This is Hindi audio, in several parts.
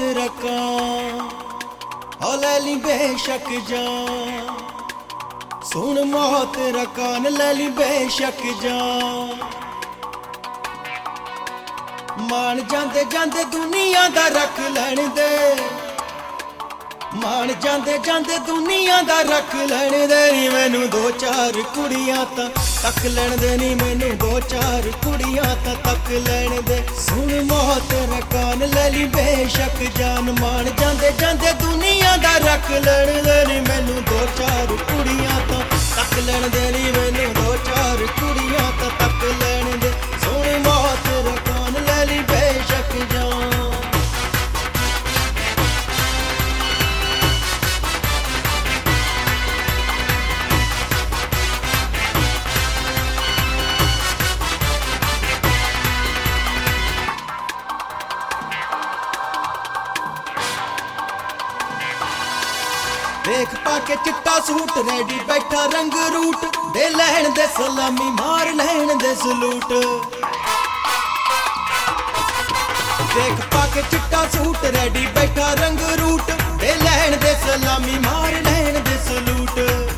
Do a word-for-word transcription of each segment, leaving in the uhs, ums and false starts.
रखा ओ ले ली बेशक जान, सुन मौत रकान ले ली बेशक जान। मान जांदे जांदे दुनिया दा रख लैण दे, मान जांदे जांदे दुनिया दा रख लैण दे नी मैनू दो चार कुड़ियां तां तक लैण दे नी मैनू दो चार कुड़ियां तां तक लैण दे। सुन मौत रकान ले ली बेशक जान, मान जांदे जांदे दुनिया दा रख लैण दे नी मैनू दो चार कुड़ियां तां तक लैण दे नी मैनू दो चार कुड़ियां तां तक लैण दे। सुन मौत रकान ले ली बेशक जान। देख पाके चिट्टा सूट रेडी बैठा रंग रूट दे लैण दे सलामी मार लैण दे सलूट। देख पाके चिट्टा सूट रेडी बैठा रंग रूट दे लैण दे सलामी मार लैण दे सलूट।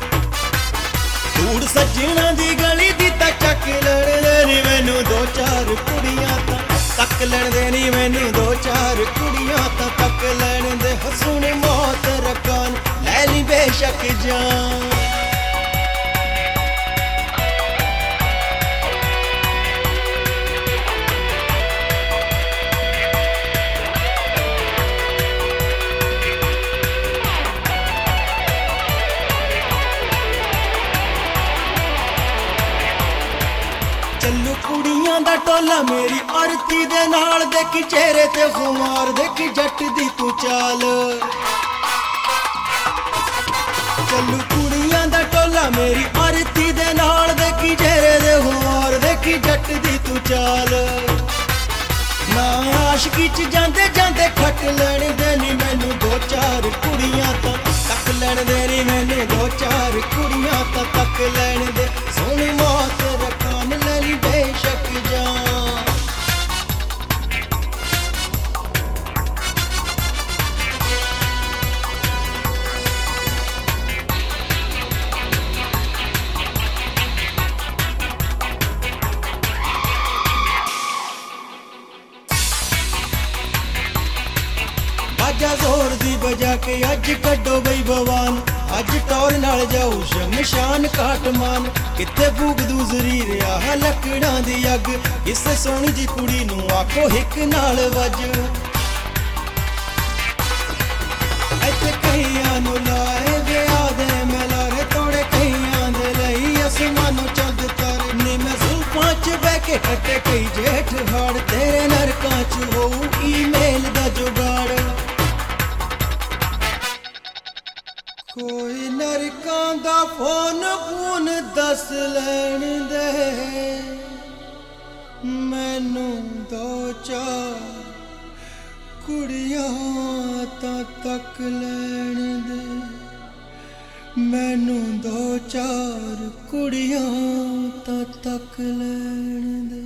धूड़ सज्जणा दी गली दी तां चक लैण दे नी मैनू दो चार कुड़ियां तां तक लैण दे नी मैनू दो चार कुड़ियां तां तक लैण दे। सुन मौत रकान ले ली बेशक जान। चलू कुड़ियां दा टोला मेरी आरती दे नाल, देखी चेहरे ते खुमार देखी जट दी तू चाल। चलू कुड़ियां दा टोला मेरी आरती दे नाल, देखी चेहरे ते खुमार देखी जट दी तू चाल। ना आशिकी च जांदे जांदे खट लैण दे नी मैनू दो चार कुड़ियां तां तक लैण दे नी मैनू दो चार कुड़ियां तां तक लैण दे। सुन मौत रकान ले ली बेशक जान। बाजा जोर दी बजा के अज कड्डो बई भवान, अज टौर नाल जाऊ शमशान काटमान। कित्थे फूक दूसरी रिया लकड़ां दी अग, इस सोहनी जी कुड़ी नू आखो हिक नाल वज। इत्थे कईयां नू लाए विआह दे मेलारे तोड़े, कईयां दे लई आसमानों चंद तारे नी। मैं जुल्फां च बह के कट्टे कई जेठ हाड़, तेरे नरकां च होऊ ईमेल दा जुगाड़। कोई नरकां दा फोन फून दस लैण दे मैनू दो चार कुड़ियां तां तक लैण दे, मैनू दो चार कुड़ियां तां तक लैण दे।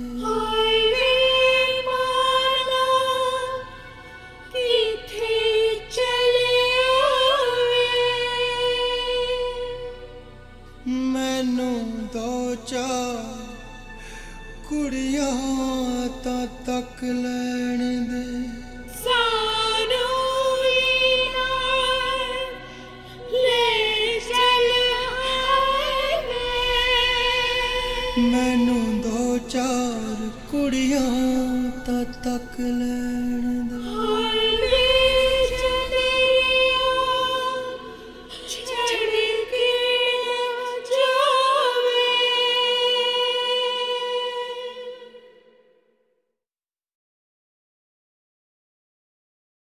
मैनू दो चार कुड़ियां तां तक लैण दे। सानू ले चल मैनू दो चार कुड़ियां तां तक लैण